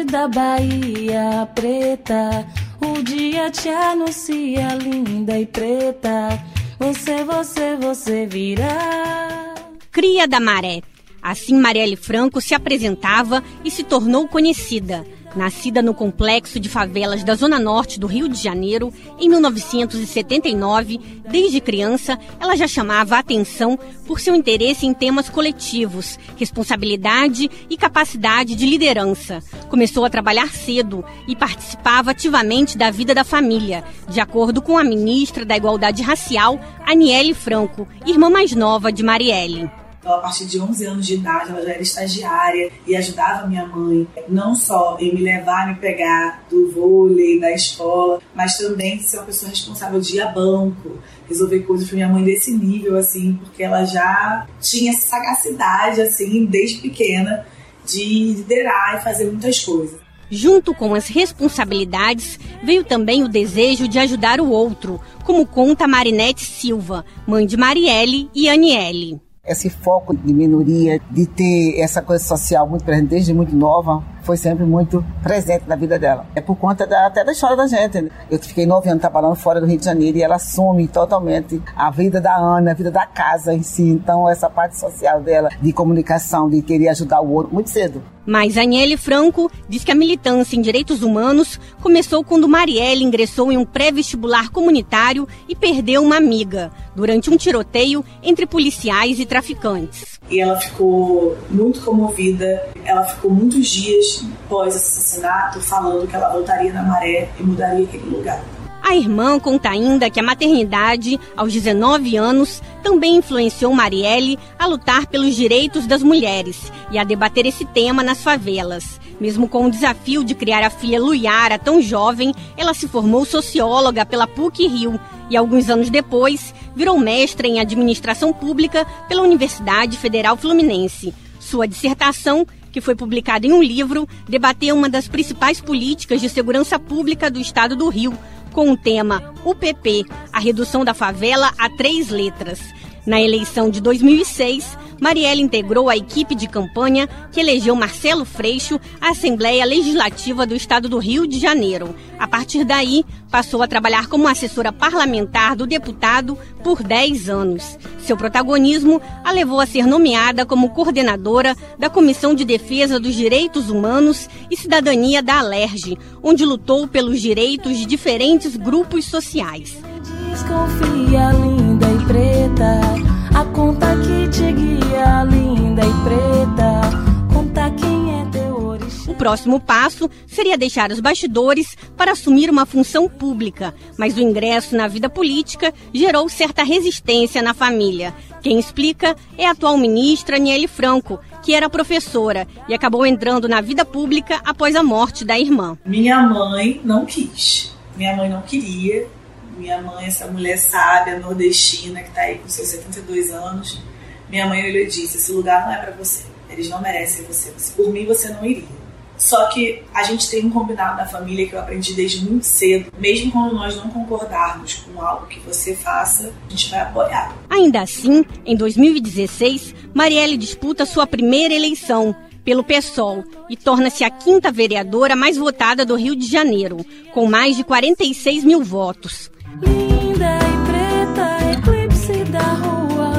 da Bahia preta, o dia te anuncia linda e preta, você virá. Cria da Maré. Assim Marielle Franco se apresentava e se tornou conhecida. Nascida no complexo de favelas da Zona Norte do Rio de Janeiro, em 1979, desde criança, ela já chamava a atenção por seu interesse em temas coletivos, responsabilidade e capacidade de liderança. Começou a trabalhar cedo e participava ativamente da vida da família, de acordo com a ministra da Igualdade Racial, Aniele Franco, irmã mais nova de Marielle. Então, a partir de 11 anos de idade, ela já era estagiária e ajudava minha mãe, não só em me levar, me pegar do vôlei, da escola, mas também ser uma pessoa responsável de ir a banco, resolver coisas para minha mãe desse nível, assim, porque ela já tinha essa sagacidade, assim, desde pequena, de liderar e fazer muitas coisas. Junto com as responsabilidades, veio também o desejo de ajudar o outro, como conta Marinete Silva, mãe de Marielle e Aniele. Esse foco de minoria, de ter essa coisa social muito presente desde muito nova, foi sempre muito presente na vida dela. É por conta até da história da gente, né? Eu fiquei 9 anos trabalhando fora do Rio de Janeiro e ela assume totalmente a vida da Ana, a vida da casa em si. Então, essa parte social dela, de comunicação, de querer ajudar o outro, muito cedo. Mas Aniele Franco diz que a militância em direitos humanos começou quando Marielle ingressou em um pré-vestibular comunitário e perdeu uma amiga, durante um tiroteio entre policiais e traficantes. E ela ficou muito comovida, ela ficou muitos dias após esse assassinato falando que ela voltaria na Maré e mudaria aquele lugar. A irmã conta ainda que a maternidade, aos 19 anos, também influenciou Marielle a lutar pelos direitos das mulheres e a debater esse tema nas favelas. Mesmo com o desafio de criar a filha Luiara tão jovem, ela se formou socióloga pela PUC-Rio e, alguns anos depois, virou mestra em administração pública pela Universidade Federal Fluminense. Sua dissertação, que foi publicada em um livro, debateu uma das principais políticas de segurança pública do estado do Rio, com o tema UPP, a redução da favela a 3 letras. Na eleição de 2006, Marielle integrou a equipe de campanha que elegeu Marcelo Freixo à Assembleia Legislativa do Estado do Rio de Janeiro. A partir daí, passou a trabalhar como assessora parlamentar do deputado por 10 anos. Seu protagonismo a levou a ser nomeada como coordenadora da Comissão de Defesa dos Direitos Humanos e Cidadania da Alerj, onde lutou pelos direitos de diferentes grupos sociais. Desconfia, linda e preta, a conta que te guia, linda e preta, conta quem é teu orixá. O próximo passo seria deixar os bastidores para assumir uma função pública, mas o ingresso na vida política gerou certa resistência na família. Quem explica é a atual ministra Aniele Franco, que era professora e acabou entrando na vida pública após a morte da irmã. Minha mãe não quis, minha mãe não queria. Minha mãe, essa mulher sábia, nordestina, que está aí com seus 72 anos, minha mãe olhou e disse, esse lugar não é para você, eles não merecem você, por mim você não iria. Só que a gente tem um combinado na família que eu aprendi desde muito cedo, mesmo quando nós não concordarmos com algo que você faça, a gente vai apoiar. Ainda assim, em 2016, Marielle disputa sua primeira eleição pelo PSOL e torna-se a 5ª vereadora mais votada do Rio de Janeiro, com mais de 46 mil votos. Linda e preta, eclipse da rua,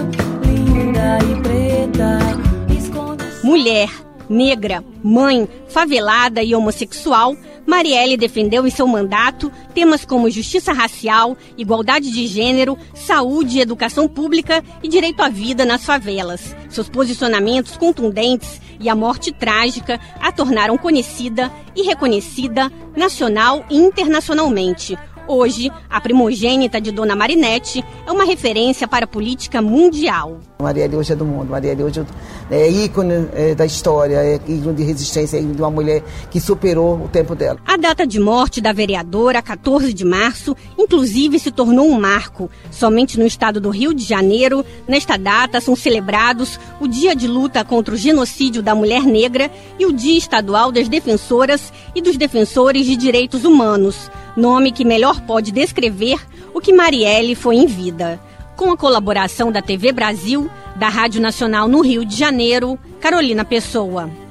linda e preta, esconde... Mulher, negra, mãe, favelada e homossexual, Marielle defendeu em seu mandato temas como justiça racial, igualdade de gênero, saúde e educação pública e direito à vida nas favelas. Seus posicionamentos contundentes e a morte trágica a tornaram conhecida e reconhecida nacional e internacionalmente. Hoje, a primogênita de Dona Marinete é uma referência para a política mundial. Marielle hoje é do mundo, Marielle hoje é ícone da história, é ícone de resistência, é ícone de uma mulher que superou o tempo dela. A data de morte da vereadora, 14 de março, inclusive se tornou um marco. Somente no estado do Rio de Janeiro, nesta data são celebrados o Dia de Luta contra o Genocídio da Mulher Negra e o Dia Estadual das Defensoras e dos Defensores de Direitos Humanos, nome que melhor pode descrever o que Marielle foi em vida. Com a colaboração da TV Brasil, da Rádio Nacional no Rio de Janeiro, Carolina Pessoa.